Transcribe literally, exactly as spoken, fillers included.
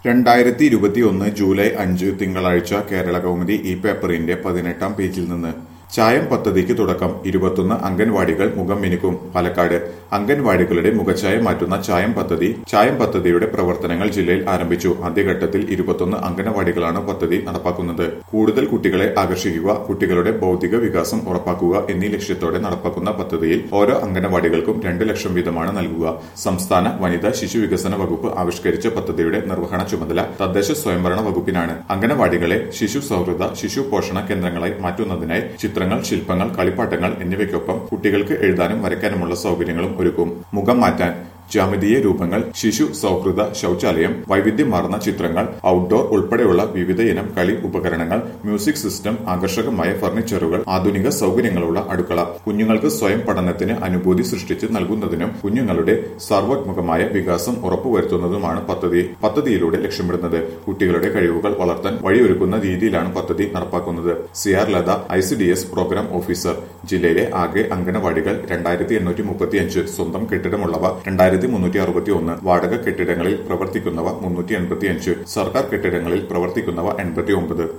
രണ്ടായിരത്തി ഇരുപത്തിയൊന്ന് ജൂലൈ അഞ്ച് തിങ്കളാഴ്ച കേരള കൗമുദി ഈ പേപ്പറിന്റെ പതിനെട്ടാം പേജിൽ നിന്ന് ചായം പദ്ധതിക്ക് തുടക്കം ഇരുപത്തൊന്ന് അംഗൻവാടികൾ മുഖം മിനുക്കും പാലക്കാട് അംഗൻവാടികളുടെ മുഖച്ഛായ മാറ്റുന്ന ചായം പദ്ധതി ചായം പദ്ധതിയുടെ പ്രവർത്തനങ്ങൾ ജില്ലയിൽ ആരംഭിച്ചു. ആദ്യഘട്ടത്തിൽ ഇരുപത്തൊന്ന് അംഗൻവാടികളാണ് പദ്ധതി നടപ്പാക്കുന്നത്. കൂടുതൽ കുട്ടികളെ ആകർഷിക്കുക, കുട്ടികളുടെ ഭൗതിക വികാസം ഉറപ്പാക്കുക എന്നീ ലക്ഷ്യത്തോടെ നടപ്പാക്കുന്ന പദ്ധതിയിൽ ഓരോ അംഗൻവാടികൾക്കും രണ്ട് ലക്ഷം വീതമാണ് നൽകുക. സംസ്ഥാന വനിതാ ശിശു വികസന വകുപ്പ് ആവിഷ്കരിച്ച പദ്ധതിയുടെ നിർവഹണ ചുമതല തദ്ദേശ സ്വയംഭരണ വകുപ്പിനാണ്. അംഗൻവാടികളെ ശിശു സൗഹൃദ ശിശു പോഷണ കേന്ദ്രങ്ങളായി മാറ്റുന്നതിനായി ചിത്രങ്ങൾ, ശില്പങ്ങൾ, കളിപ്പാട്ടങ്ങൾ എന്നിവയ്ക്കൊപ്പം കുട്ടികൾക്ക് എഴുതാനും വരയ്ക്കാനുമുള്ള സൗകര്യങ്ങളും ഒരുക്കും. മുഖം മാറ്റാൻ ജ്യാമിതീയ രൂപങ്ങൾ, ശിശു സൗഹൃദ ശൌചാലയം, വൈവിധ്യമാർന്ന ചിത്രങ്ങൾ, ഔട്ട്ഡോർ ഉൾപ്പെടെയുള്ള വിവിധയിനം കളി ഉപകരണങ്ങൾ, മ്യൂസിക് സിസ്റ്റം, ആകർഷകമായ ഫർണിച്ചറുകൾ, ആധുനിക സൗകര്യങ്ങളുള്ള അടുക്കള. കുഞ്ഞുങ്ങൾക്ക് സ്വയം പഠനത്തിന് അനുഭൂതി സൃഷ്ടിച്ച് നൽകുന്നതിനും കുഞ്ഞുങ്ങളുടെ സർവോത്മുഖമായ വികാസം ഉറപ്പുവരുത്തുന്നതുമാണ് പദ്ധതി. പദ്ധതിയിലൂടെ ലക്ഷ്യമിടുന്നത് കുട്ടികളുടെ കഴിവുകൾ വളർത്താൻ വഴിയൊരുക്കുന്ന രീതിയിലാണ് പദ്ധതി നടപ്പാക്കുന്നത്. C R Latha, I C D S programme officer. ജില്ലയിലെ ആകെ അംഗനവാടികൾ രണ്ടായിരത്തി എണ്ണൂറ്റി മുപ്പത്തിയഞ്ച്. സ്വന്തം കെട്ടിടമുള്ളവ രണ്ടായിരത്തി മുന്നൂറ്റി അറുപത്തി ഒന്ന്. വാടക കെട്ടിടങ്ങളിൽ പ്രവർത്തിക്കുന്നവ മുന്നൂറ്റി എൺപത്തിയഞ്ച്. സർക്കാർ കെട്ടിടങ്ങളിൽ പ്രവർത്തിക്കുന്നവ എൺപത്തി ഒമ്പത്.